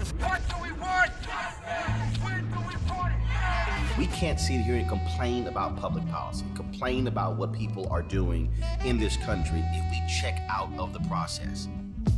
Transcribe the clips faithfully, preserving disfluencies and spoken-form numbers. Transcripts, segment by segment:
What do we want? Justice. When do we want it? We can't sit here and complain about public policy, complain about what people are doing in this country if we check out of the process.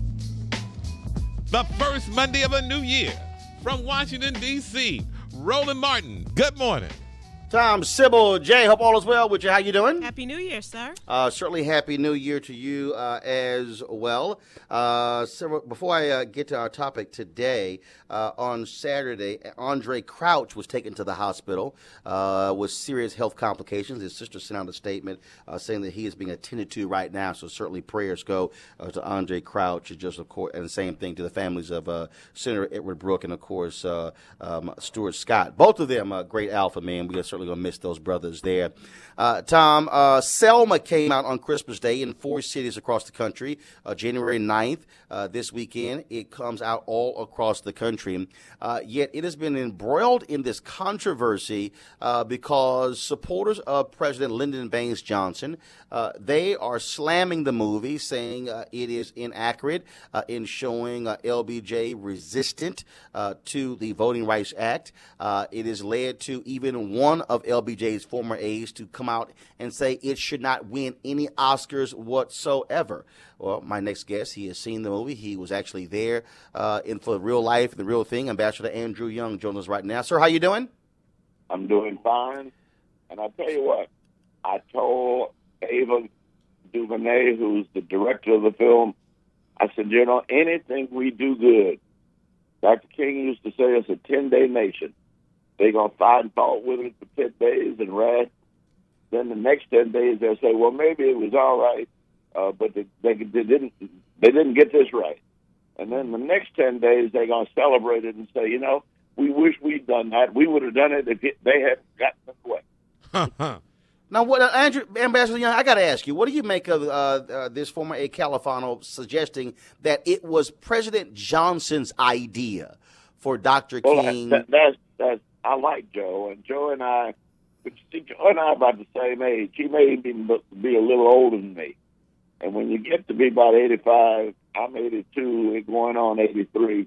The first Monday of a new year from Washington, D C, Roland Martin, good morning. Tom, Sybil, Jay, hope all is well with you. How you doing? Happy New Year, sir. Uh, certainly happy New Year to you uh, as well. Uh, so before I uh, get to our topic today, uh, on Saturday, Andre Crouch was taken to the hospital uh, with serious health complications. His sister sent out a statement uh, saying that he is being attended to right now, so certainly prayers go uh, to Andre Crouch, and just of course, and the same thing to the families of uh, Senator Edward Brooke and, of course, uh, um, Stuart Scott. Both of them are great alpha men. We are certainly going to miss those brothers there. Uh, Tom, uh, Selma came out on Christmas Day in four cities across the country, uh, January ninth. Uh, this weekend, it comes out all across the country. Uh, yet it has been embroiled in this controversy uh, because supporters of President Lyndon Baines Johnson, uh, they are slamming the movie, saying uh, it is inaccurate uh, in showing uh, L B J resistant uh, to the Voting Rights Act. Uh, it has led to even one of L B J's former aides to come out and say it should not win any Oscars whatsoever. Well, my next guest, he has seen the movie. He was actually there uh, in for real life, the real thing. Ambassador Andrew Young joins us right now. Sir, how you doing? I'm doing fine. And I tell you what, I told Ava DuVernay, who's the director of the film, I said, you know, anything we do good, Doctor King used to say it's a ten-day nation. They're going to find fault with it for ten days and rest. Then the next ten days they'll say, well, maybe it was all right, uh, but they, they, they didn't they didn't get this right. And then the next ten days they're going to celebrate it and say, you know, we wish we'd done that. We would have done it if it, they hadn't gotten it away. Now, what, uh, Andrew, Ambassador Young, I got to ask you, what do you make of uh, uh, this former aide Califano suggesting that it was President Johnson's idea for Doctor Well, King? that, that's, that's, I like Joe, and Joe and I, but see, Joe and I are about the same age. He may even be a little older than me. And when you get to be about eighty-five, I'm eighty-two, going on eighty-three,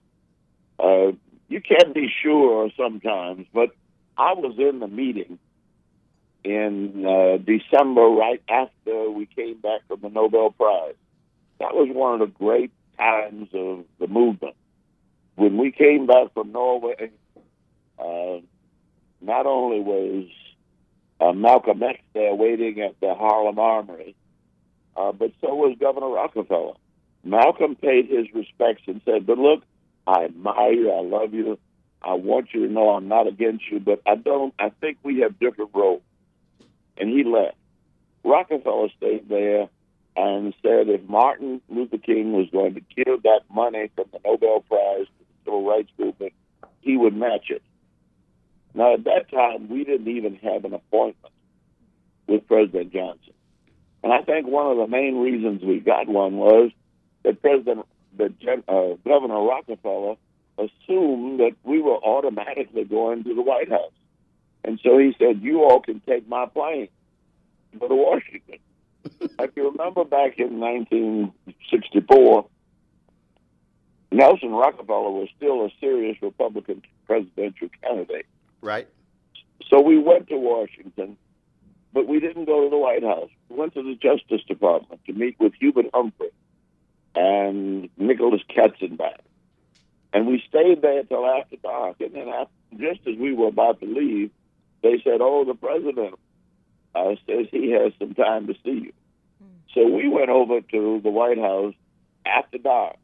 uh, you can't be sure sometimes. But I was in the meeting in uh, December, right after we came back from the Nobel Prize. That was one of the great times of the movement. When we came back from Norway, uh, not only was uh, Malcolm X there waiting at the Harlem Armory, uh, but so was Governor Rockefeller. Malcolm paid his respects and said, but look, I admire you, I love you, I want you to know I'm not against you, but I don't, I think we have different roles. And he left. Rockefeller stayed there and said if Martin Luther King was going to give that money from the Nobel Prize to the Civil Rights Movement, he would match it. Now, at that time, we didn't even have an appointment with President Johnson. And I think one of the main reasons we got one was that President, that uh, Governor Rockefeller assumed that we were automatically going to the White House. And so he said, you all can take my plane to go to Washington. If you remember back in nineteen sixty-four, Nelson Rockefeller was still a serious Republican presidential candidate. Right. So we went to Washington, but we didn't go to the White House. We went to the Justice Department to meet with Hubert Humphrey and Nicholas Katzenbach. And we stayed there till after dark. And then after, just as we were about to leave, they said, oh, the president uh, says he has some time to see you. Mm. So we went over to the White House after dark,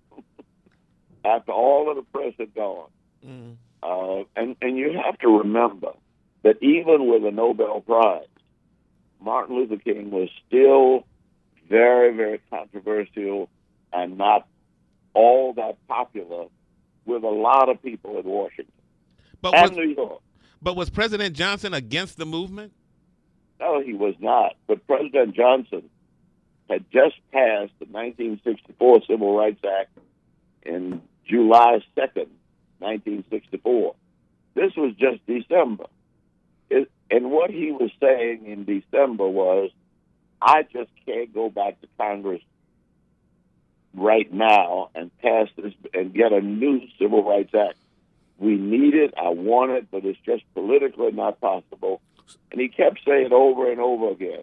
after all of the press had gone. Mm. Uh, and, and you have to remember that even with a Nobel Prize, Martin Luther King was still very, very controversial and not all that popular with a lot of people in Washington but and was, New York. But was President Johnson against the movement? No, he was not. But President Johnson had just passed the nineteen sixty-four Civil Rights Act in July second, nineteen sixty-four. This was just December. It, and what he was saying in December was, I just can't go back to Congress right now and pass this and get a new Civil Rights Act. We need it. I want it, but it's just politically not possible. And he kept saying over and over again,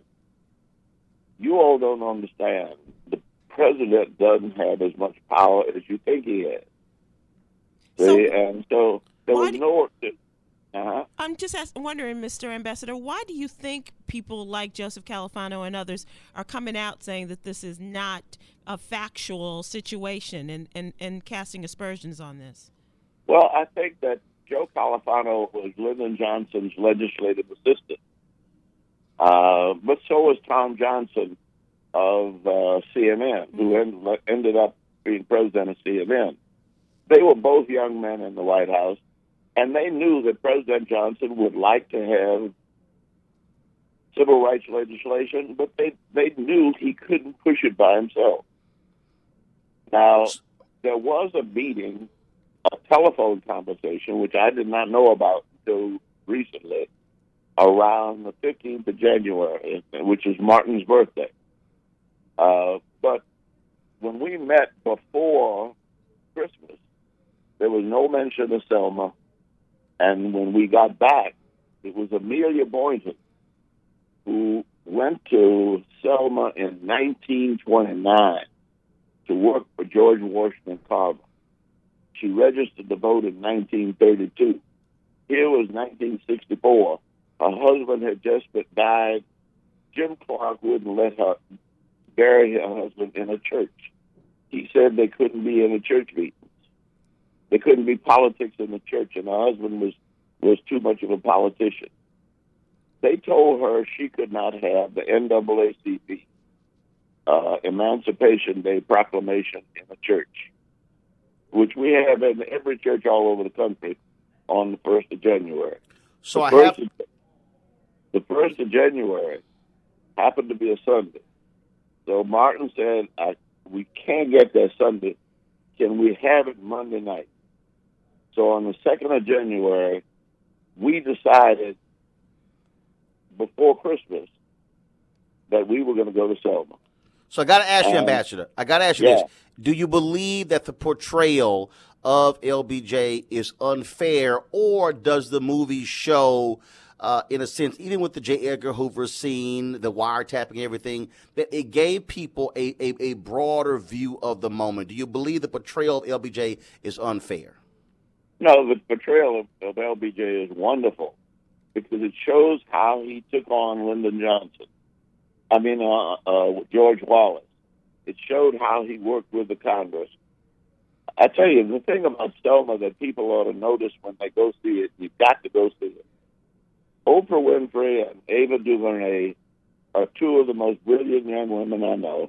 you all don't understand. The president doesn't have as much power as you think he has. So, See? And so there was do, no... Uh-huh. I'm just asking, wondering, Mister Ambassador, why do you think people like Joseph Califano and others are coming out saying that this is not a factual situation and, and, and casting aspersions on this? Well, I think that Joe Califano was Lyndon Johnson's legislative assistant. Uh, but so was Tom Johnson of uh, C N N, mm-hmm. who end, ended up being president of C N N. They were both young men in the White House, and they knew that President Johnson would like to have civil rights legislation, but they, they knew he couldn't push it by himself. Now, there was a meeting, a telephone conversation, which I did not know about until recently, around the fifteenth of January, which is Martin's birthday. Uh, but when we met before Christmas, there was no mention of Selma. And when we got back, it was Amelia Boynton who went to Selma in nineteen twenty-nine to work for George Washington Carver. She registered to vote in nineteen thirty-two. Here was nineteen sixty-four. Her husband had just died. Jim Clark wouldn't let her bury her husband in a church. He said they couldn't be in a church meetings. There couldn't be politics in the church, and her husband was, was too much of a politician. They told her she could not have the N double A C P, uh, Emancipation Day proclamation in a church, which we have in every church all over the country on the first of January. So the I first have... Of, the first of January happened to be a Sunday. So Martin said, I, we can't get that Sunday. Can we have it Monday night? So on the second of January, we decided before Christmas that we were going to go to Selma. So I got to ask you, um, Ambassador, I got to ask you yeah. this. Do you believe that the portrayal of L B J is unfair, or does the movie show, uh, in a sense, even with the J. Edgar Hoover scene, the wiretapping, everything, that it gave people a, a, a broader view of the moment? Do you believe the portrayal of L B J is unfair? No, the portrayal of, of L B J is wonderful because it shows how he took on Lyndon Johnson. I mean, uh, uh, George Wallace. It showed how he worked with the Congress. I tell you, the thing about Selma that people ought to notice when they go see it, you've got to go see it. Oprah Winfrey and Ava DuVernay are two of the most brilliant young women I know.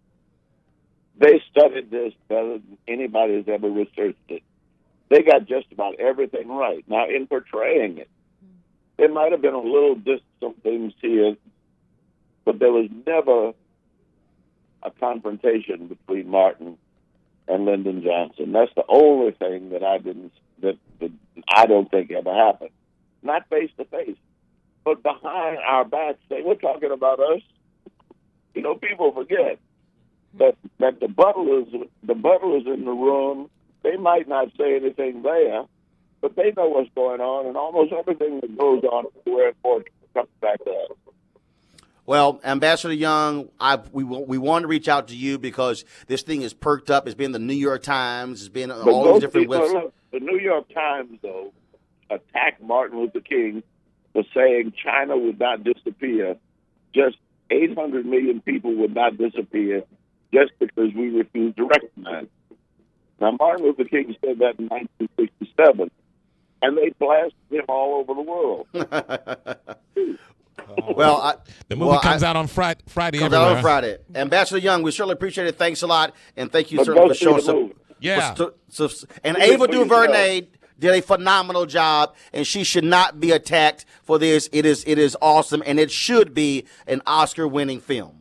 They studied this better than anybody has ever researched it. They got just about everything right. Now, in portraying it, there might have been a little distant things here, but there was never a confrontation between Martin and Lyndon Johnson. That's the only thing that I didn't that, that I don't think ever happened. Not face to face, but behind our backs. They were talking about us. You know, people forget that that the butlers, the butlers in the room, they might not say anything there, but they know what's going on, and almost everything that goes on everywhere in Portugal comes back to us. Well, Ambassador Young, I, we we want to reach out to you because this thing is perked up. It's been the New York Times. It's been But all these different people, websites. Look, the New York Times, though, attacked Martin Luther King for saying China would not disappear. Just eight hundred million people would not disappear just because we refused to recognize it. Now, Martin Luther King said that in nineteen sixty-seven, and they blasted him all over the world. Well, I, the movie well, comes I, out on Friday. Friday comes everywhere. out on Friday. Ambassador Young, we certainly appreciate it. Thanks a lot, and thank you But certainly go for see showing the some. movie. Yeah. So, so, and See it Ava for DuVernay did a phenomenal job, and she should not be attacked for this. It is it is awesome, and it should be an Oscar-winning film.